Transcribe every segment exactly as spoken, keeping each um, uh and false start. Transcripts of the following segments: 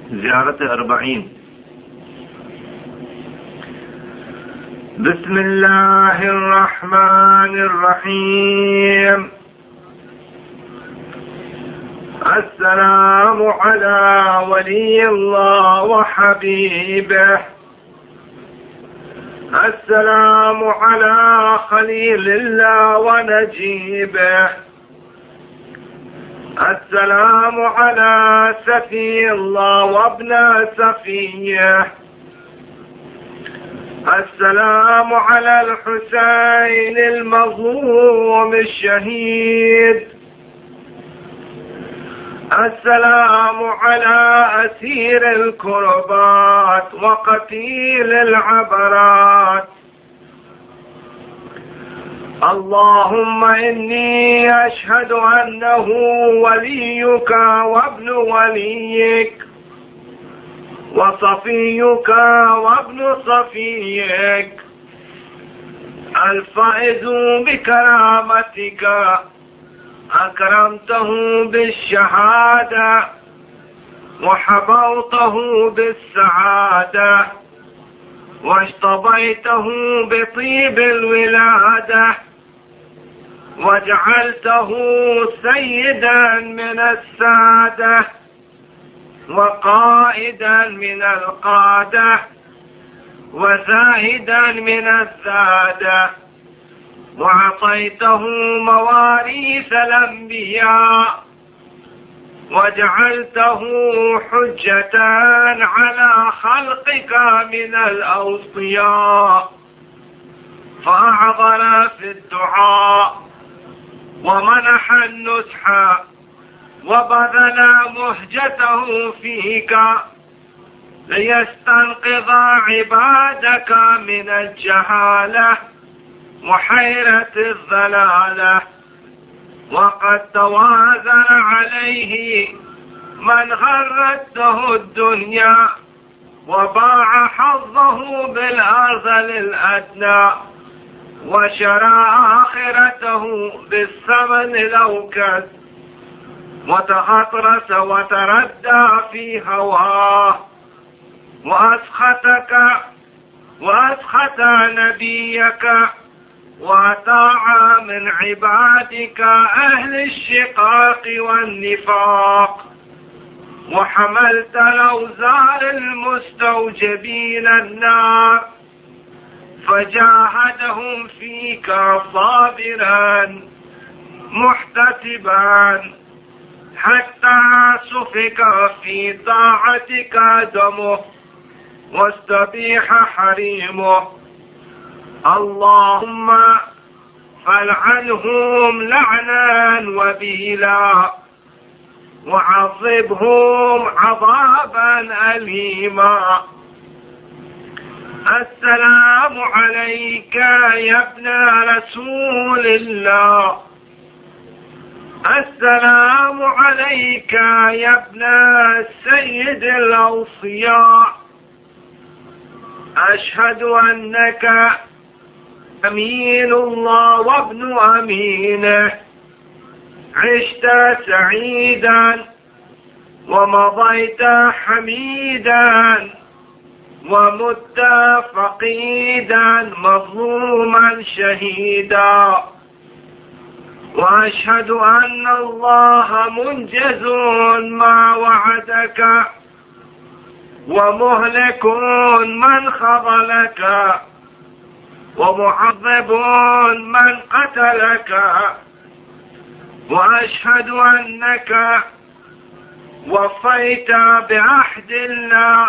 زيارة أربعين. بسم الله الرحمن الرحيم. السلام على ولي الله وحبيبه، السلام على خليل الله ونجيبه، السلام على سفي الله وابن سفيه، السلام على الحسين المظلوم الشهيد، السلام على أسير الكربات وقتيل العبرات. اللهم إني أشهد أنه وليك وابن وليك وصفيك وابن صفيك، الفائز بكرامتك، أكرمته بالشهادة وحبوته بالسعادة واجتبيته بطيب الولادة وجعلته سيدا من السادة وقائدا من القادة وزاهدا من الزادة، وعطيته مواريث الأنبياء وجعلته حجة على خلقك من الأوصياء، فأعظم في الدعاء ومنح النصح وبذل مهجته فيك ليستنقذ عبادك من الجهالة وحيرة الضلالة، وقد توازن عليه من غرته الدنيا وباع حظه بالأرذل الأدنى وشرى آخرته بالثمن الأوكد، وتغطرس وتردى في هواه، وأسخطك وأسخط نبيك وأطاع من عبادك أهل الشقاق والنفاق، وحملت الأوزار المستوجبين النار فجاهدهم فيك صابرا محتسبا حتى سفك في طاعتك دمه واستبيح حريمه. اللهم فلعنهم لعنا وبيلا وعذبهم عذابا أليما. السلام عليك يا ابن رسول الله، السلام عليك يا ابن سيد الأوصياء، أشهد أنك أمين الله وابن أمينه، عشت سعيدا ومضيت حميدا ومت فقيدا مظلوما شهيدا، وأشهد أن الله منجز ما وعدك ومهلك من خذلك ومعذب من قتلك، وأشهد أنك وفيت بعهد الله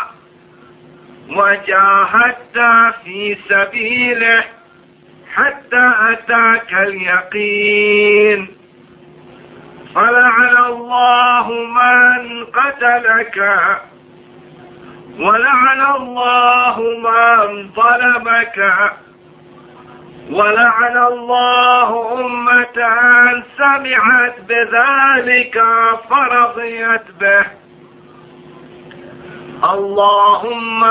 وجاهدت في سبيله حتى أتاك اليقين، فلعن الله من قتلك ولعن الله من ظلمك ولعن الله أمة سمعت بذلك فرضيت به. اللهم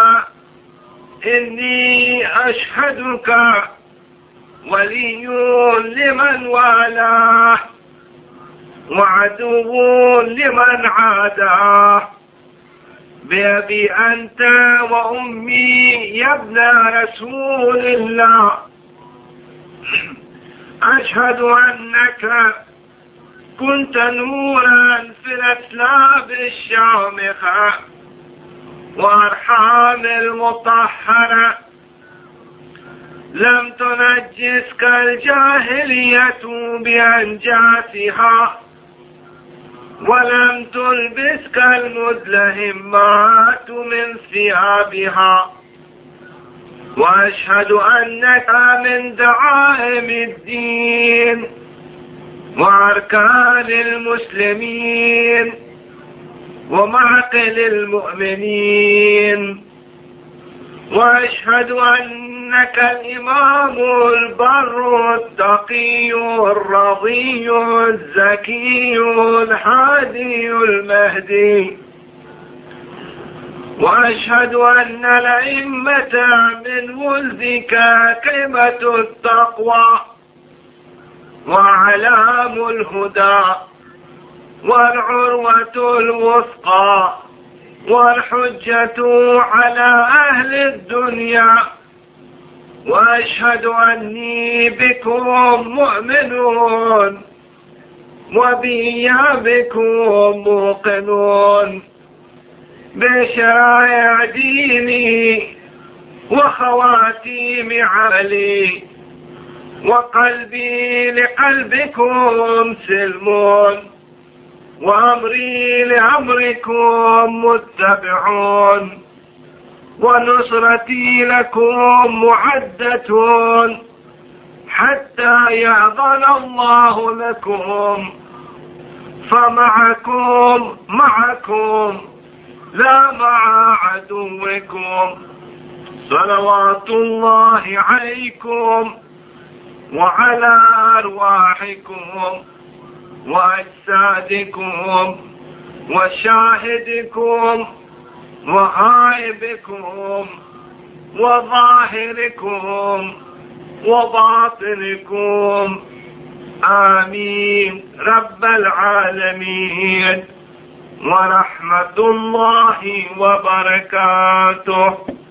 إني أشهدك ولي لمن والاه وعدو لمن عاداه بأبي أنت وأمي يا ابن رسول الله أشهد أنك كنت نورا في الأسلاب الشامخة وأرحام المطهرة لم تنجسك الجاهلية بأنجاسها ولم تلبسك المدلهمات من ثيابها وأشهد أنك من دعائم الدين وأركان المسلمين ومعقل المؤمنين وأشهد أنك الإمام البر التقي الرضي الزكي الهادي المهدي وأشهد أن الأئمة من ولدك كلمة التقوى وعلام الهدى والعروة الوثقى والحجة على أهل الدنيا وأشهد أني بكم مؤمنون وبإيابكم موقنون بشرائع ديني وخواتيم عملي وقلبي لقلبكم سلمون وأمري لأمركم متبعون ونصرتي لكم معدة حتى يأذن الله لكم فمعكم معكم لا مع عدوكم صلوات الله عليكم وعلى أرواحكم وأجسادكم وشاهدكم وغائبكم وظاهركم وباطنكم آمين رب العالمين ورحمة الله وبركاته.